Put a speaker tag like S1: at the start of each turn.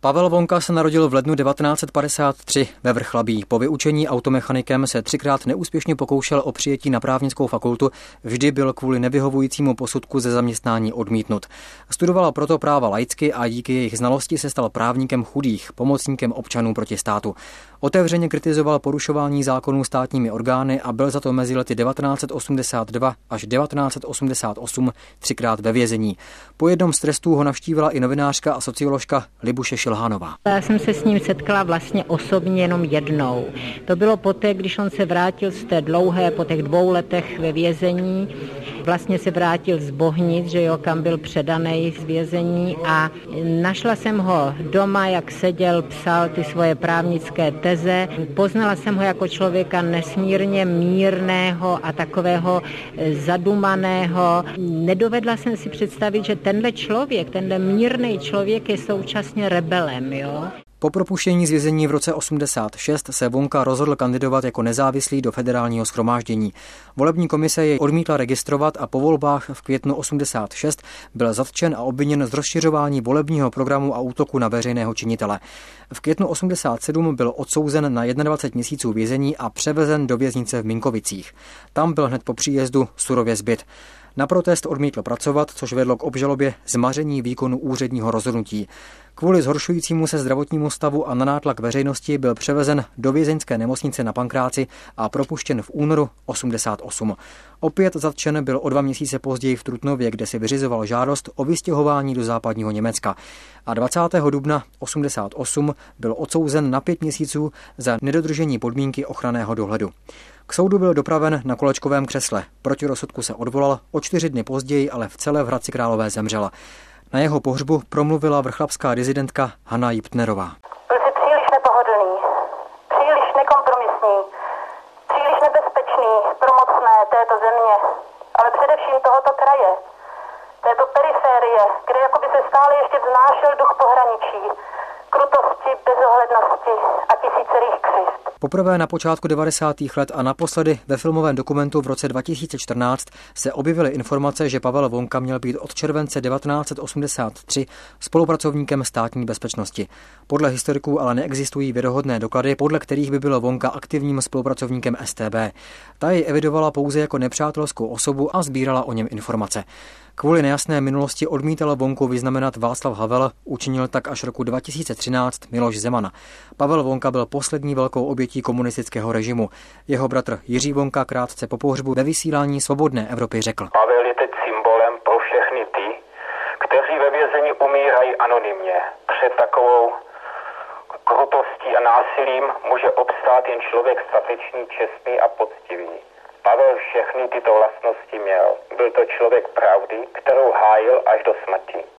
S1: Pavel Vonka se narodil v lednu 1953 ve Vrchlabí. Po vyučení automechanikem se 3krát neúspěšně pokoušel o přijetí na právnickou fakultu, vždy byl kvůli nevyhovujícímu posudku ze zaměstnání odmítnut. Studoval proto práva laicky a díky jejich znalosti se stal právníkem chudých, pomocníkem občanů proti státu. Otevřeně kritizoval porušování zákonů státními orgány a byl za to mezi lety 1982 až 1988 3krát ve vězení. Po jednom z trestů ho navštívila i novinářka a socioložka Libuše Šilhanová.
S2: Já jsem se s ním setkala vlastně osobně jenom jednou. To bylo poté, když on se vrátil z té dlouhé, po těch 2 letech ve vězení, vlastně se vrátil z Bohnic, že jo, kam byl předaný z vězení, a našla jsem ho doma, jak seděl, psal ty svoje právnické teze. Poznala jsem ho jako člověka nesmírně mírného a takového zadumaného. Nedovedla jsem si představit, že tenhle mírný člověk je současně rebelem, jo.
S1: Po propuštění z vězení v roce 86 se Vonka rozhodl kandidovat jako nezávislý do federálního shromáždění. Volební komise jej odmítla registrovat a po volbách v květnu 86 byl zatčen a obviněn z rozšiřování volebního programu a útoku na veřejného činitele. V květnu 87 byl odsouzen na 21 měsíců vězení a převezen do věznice v Minkovicích. Tam byl hned po příjezdu surově zbyt. Na protest odmítl pracovat, což vedlo k obžalobě zmaření výkonu úředního rozhodnutí. Kvůli zhoršujícímu se zdravotnímu stavu a na nátlak veřejnosti byl převezen do vězeňské nemocnice na Pankráci a propuštěn v únoru 88. Opět zatčen byl o 2 měsíce později v Trutnově, kde si vyřizoval žádost o vystěhování do západního Německa. A 20. dubna 88 byl odsouzen na 5 měsíců za nedodržení podmínky ochranného dohledu. K soudu byl dopraven na kolečkovém křesle. Proti rozsudku se odvolal, o 4 dny později ale v celé v Hradci Králové zemřela. Na jeho pohřbu promluvila vrchlabská dizidentka Hana Jiptnerová.
S3: Byl si příliš nepohodlný, příliš nekompromisní, příliš nebezpečný pro mocné této země, ale především tohoto kraje, této periférie, kde jakoby se stále ještě vznášel duch pohraničí, krutosti, bezohlednosti a tisícerých křivd.
S1: Poprvé na počátku 90. let a naposledy ve filmovém dokumentu v roce 2014 se objevily informace, že Pavel Vonka měl být od července 1983 spolupracovníkem státní bezpečnosti. Podle historiků ale neexistují věrohodné doklady, podle kterých by byl Vonka aktivním spolupracovníkem StB. Ta jej evidovala pouze jako nepřátelskou osobu a sbírala o něm informace. Kvůli nejasné minulosti odmítal Vonku vyznamenat Václav Havel, učinil tak až roku 2013 Miloš Zeman. Pavel Vonka byl poslední velkou obětí komunistického režimu. Jeho bratr Jiří Vonka krátce po pohřbu ve vysílání Svobodné Evropy řekl:
S4: Pavel je teď symbolem pro všechny ty, kteří ve vězení umírají anonymně. Před takovou krutostí a násilím může obstát jen člověk statečný, čestný a poctivý. Pavel všechny tyto vlastnosti měl. Byl to člověk pravdy, kterou hájil až do smrti.